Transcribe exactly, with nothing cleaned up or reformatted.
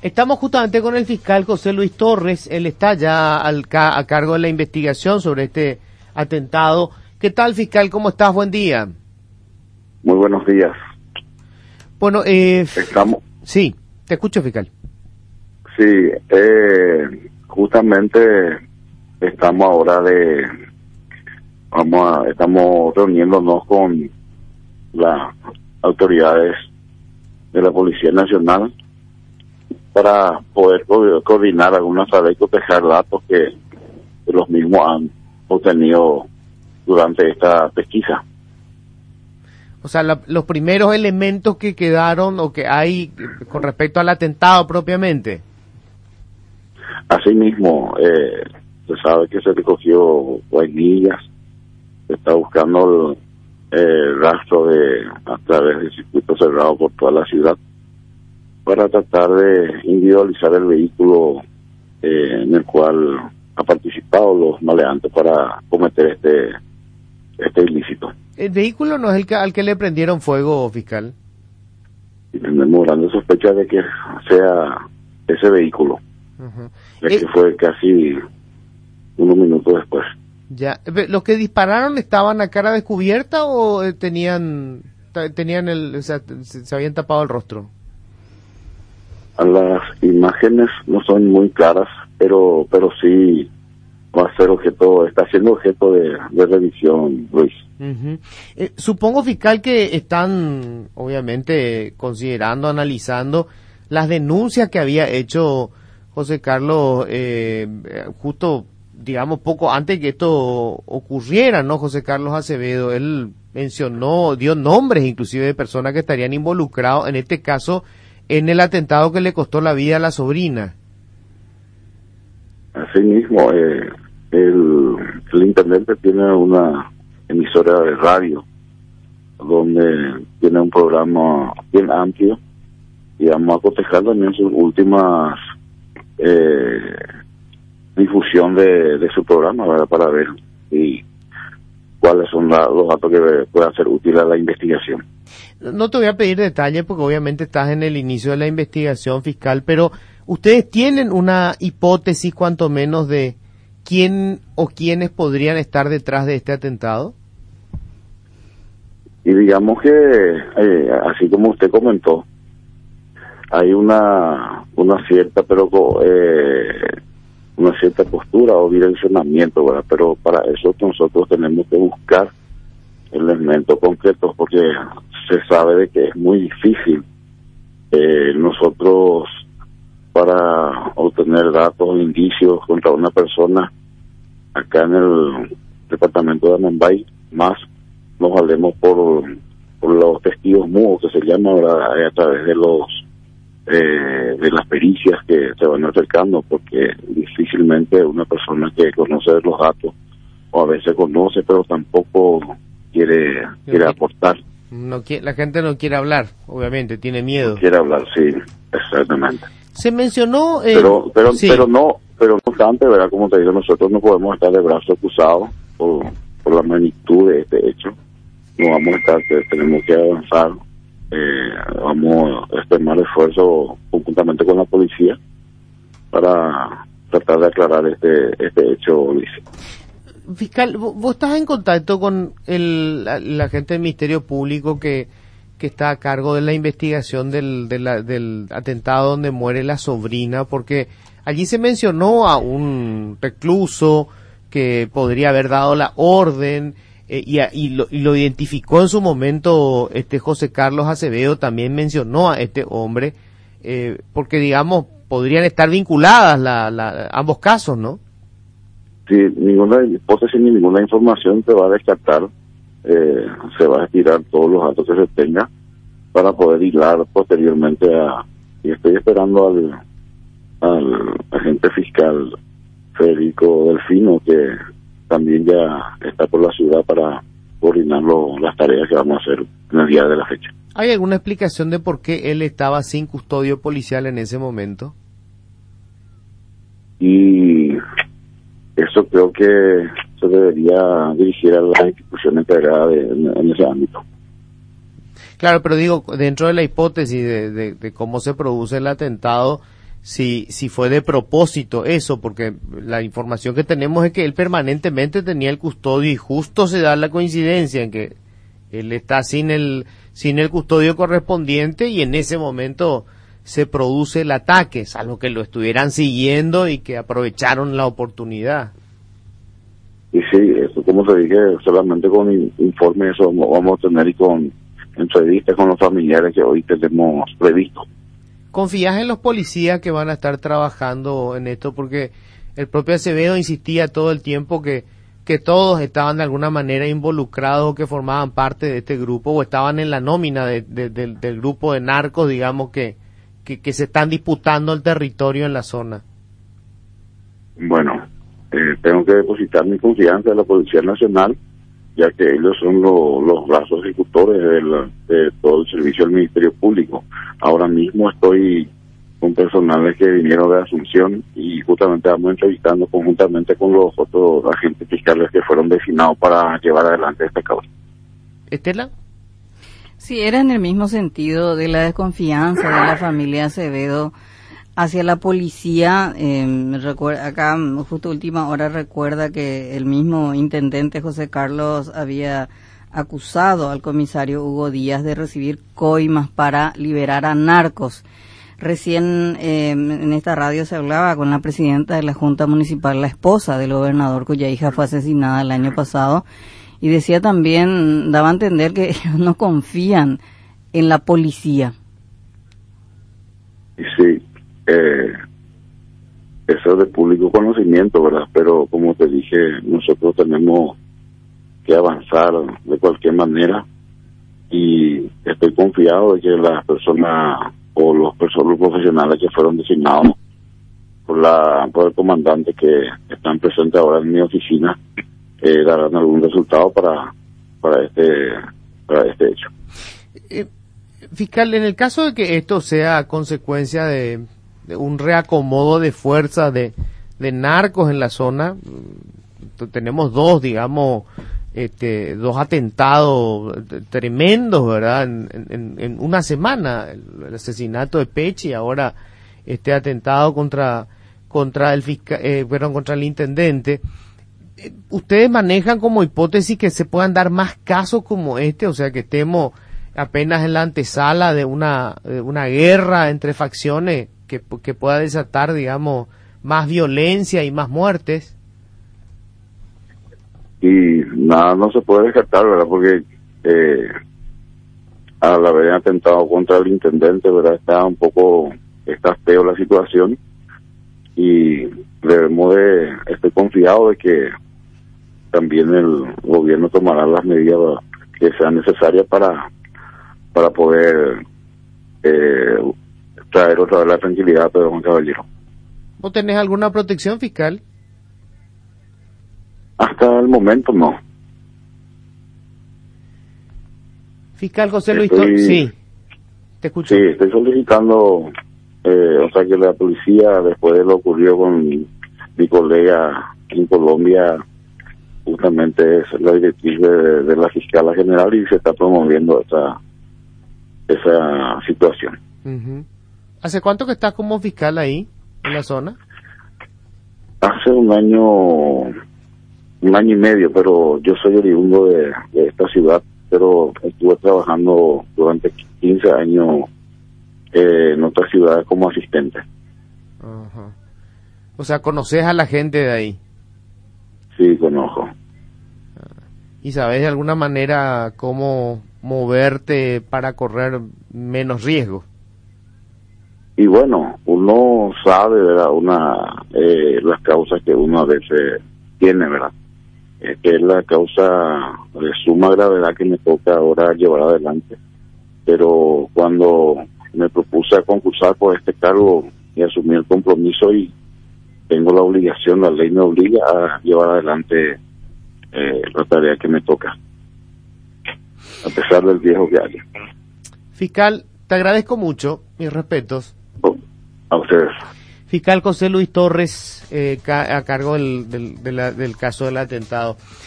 Estamos justamente con el fiscal José Luis Torres, él está ya al ca a cargo de la investigación sobre este atentado. ¿Qué tal, fiscal? ¿Cómo estás? Buen día. Muy buenos días. Bueno, eh... Estamos... Sí, te escucho, fiscal. Sí, eh, justamente estamos ahora de... Vamos a, estamos reuniéndonos con las autoridades de la Policía Nacional para poder co coordinar algunas tareas y cotejar datos que, que los mismos han obtenido durante esta pesquisa. O sea, la, los primeros elementos que quedaron o que hay con respecto al atentado propiamente. Asimismo, eh, se sabe que se recogió vainillas, se está buscando el, el rastro de a través del circuito cerrado por toda la ciudad para tratar de individualizar el vehículo eh, en el cual ha participado los maleantes para cometer este este ilícito. ¿El vehículo no es el que, al que le prendieron fuego, fiscal? Y tenemos grandes sospechas de que sea ese vehículo, uh-huh. ya eh, que fue casi unos minutos después. Ya, ¿los que dispararon estaban a cara descubierta o eh, tenían tenían el, o sea, se, se habían tapado el rostro? Las imágenes no son muy claras, pero pero sí va a ser objeto, está siendo objeto de, de revisión, Luis. Uh-huh. Eh, supongo, fiscal, que están obviamente considerando, analizando las denuncias que había hecho José Carlos eh, justo, digamos, poco antes que esto ocurriera, ¿no? José Carlos Acevedo, él mencionó, dio nombres inclusive de personas que estarían involucrados, en este caso, en el atentado que le costó la vida a la sobrina. Asimismo, eh, el, el intendente tiene una emisora de radio donde tiene un programa bien amplio y vamos a cotejar también sus últimas eh, difusión de, de su programa, ¿verdad? Para ver y cuáles son la, los datos que puedan ser útiles a la investigación. No te voy a pedir detalles porque obviamente estás en el inicio de la investigación, fiscal, pero ¿ustedes tienen una hipótesis cuanto menos de quién o quiénes podrían estar detrás de este atentado? Y digamos que, eh, así como usted comentó, hay una una cierta, pero eh, una cierta postura o direccionamiento, ¿verdad? Pero para eso nosotros tenemos que buscar elementos concretos porque se sabe de que es muy difícil eh, nosotros para obtener datos o indicios contra una persona acá en el departamento de Anambay, más nos valemos por, por los testigos mudos que se llama, ¿verdad? A través de los eh, de las pericias que se van acercando, porque difícilmente una persona que conoce los datos o a veces conoce pero tampoco quiere quiere aportar. No quiere, la gente no quiere hablar, obviamente, tiene miedo. No quiere hablar, sí, exactamente. Se mencionó... Eh, pero pero sí. pero no pero no obstante, ¿verdad? Como te digo, nosotros no podemos estar de brazos cruzados por, por la magnitud de este hecho. No vamos a estar, tenemos que avanzar, eh, vamos a extremar esfuerzo conjuntamente con la policía para tratar de aclarar este este hecho, Luis. Fiscal, ¿vos estás en contacto con el la, la gente del Ministerio Público que que está a cargo de la investigación del de la, del atentado donde muere la sobrina? Porque allí se mencionó a un recluso que podría haber dado la orden eh, y, a, y, lo, y lo identificó en su momento este José Carlos Acevedo, también mencionó a este hombre, eh, porque digamos podrían estar vinculadas la, la, ambos casos, ¿no? Sí, ninguna hipótesis ni ninguna información se va a descartar, eh, se va a estirar todos los datos que se tenga para poder hilar posteriormente a, y estoy esperando al, al agente fiscal Federico Delfino, que también ya está por la ciudad para coordinar lo, las tareas que vamos a hacer en el día de la fecha. ¿Hay alguna explicación de por qué él estaba sin custodio policial en ese momento? Y eso creo que se debería dirigir a las instituciones integradas en, en ese ámbito. Claro, pero digo, dentro de la hipótesis de, de, de cómo se produce el atentado, si, si fue de propósito eso, porque la información que tenemos es que él permanentemente tenía el custodio y justo se da la coincidencia en que él está sin el, sin el custodio correspondiente y en ese momento se produce el ataque, salvo que lo estuvieran siguiendo y que aprovecharon la oportunidad. Y sí, eso, como te dije, solamente con informes eso vamos a tener y con entrevistas con los familiares que hoy tenemos previsto. ¿Confías en los policías que van a estar trabajando en esto? Porque el propio Acevedo insistía todo el tiempo que, que todos estaban de alguna manera involucrados, que formaban parte de este grupo o estaban en la nómina de, de, de, del grupo de narcos, digamos, que, que, que se están disputando el territorio en la zona. Bueno, eh, tengo que depositar mi confianza en la Policía Nacional, ya que ellos son lo, los brazos ejecutores de, la, de todo el servicio del Ministerio Público. Ahora mismo estoy con personales que vinieron de Asunción y justamente vamos entrevistando conjuntamente con los otros agentes fiscales que fueron designados para llevar adelante esta causa. ¿Estela? Sí, era en el mismo sentido de la desconfianza de la familia Acevedo hacia la policía. Eh, recuerda, acá justo última hora recuerda que el mismo intendente José Carlos había acusado al comisario Hugo Díaz de recibir coimas para liberar a narcos. Recién eh, en esta radio se hablaba con la presidenta de la Junta Municipal, la esposa del gobernador cuya hija fue asesinada el año pasado, y decía también, daba a entender que ellos no confían en la policía. Sí, eh, eso es de público conocimiento, ¿verdad? Pero como te dije, nosotros tenemos que avanzar de cualquier manera y estoy confiado de que las personas o los personas profesionales que fueron designados por la por el comandante que están presentes ahora en mi oficina eh, darán algún resultado para para este para este hecho. Eh, fiscal, en el caso de que esto sea consecuencia de, de un reacomodo de fuerzas de, de narcos en la zona, tenemos dos, digamos, este, dos atentados tremendos, ¿verdad? En, en, en una semana, el, el asesinato de Pechi y ahora este atentado contra contra el fiscal, eh, perdón, contra el intendente. ¿Ustedes manejan como hipótesis que se puedan dar más casos como este? O sea, que estemos apenas en la antesala de una de una guerra entre facciones que, que pueda desatar, digamos, más violencia y más muertes. Y nada, no se puede descartar, ¿verdad? Porque eh, al haber atentado contra el intendente, ¿verdad? Está un poco, está feo la situación y debemos de, estoy confiado de que también el gobierno tomará las medidas que sean necesarias para para poder eh, traer otra vez la tranquilidad a Pedro Juan Caballero. ¿Vos tenés alguna protección fiscal? Hasta el momento no. Fiscal José Luis Estoy, Torres, sí, te escucho. Sí, estoy solicitando, eh, o sea, que la policía, después de lo ocurrido con mi colega en Colombia, justamente es la directriz de, de la fiscala general y se está promoviendo esa esa situación. Uh-huh. ¿Hace cuánto que estás como fiscal ahí, en la zona? Hace un año, un año y medio, pero yo soy oriundo de, de esta ciudad, pero estuve trabajando durante quince años eh, en otra ciudad como asistente. Uh-huh. O sea, ¿conoces a la gente de ahí? Sí, conozco. ¿Y sabes de alguna manera cómo moverte para correr menos riesgo? Y bueno, uno sabe, ¿verdad? Una, eh, las causas que uno a veces tiene, ¿verdad? Eh, que es la causa de suma gravedad que me toca ahora llevar adelante. Pero cuando me propuse a concursar por este cargo y asumí el compromiso y tengo la obligación, la ley me obliga a llevar adelante eh, la tarea que me toca, a pesar del riesgo que haya. Fiscal, te agradezco mucho, mis respetos. A ustedes. Fiscal José Luis Torres, eh, ca- a cargo del, del, de la, del caso del atentado.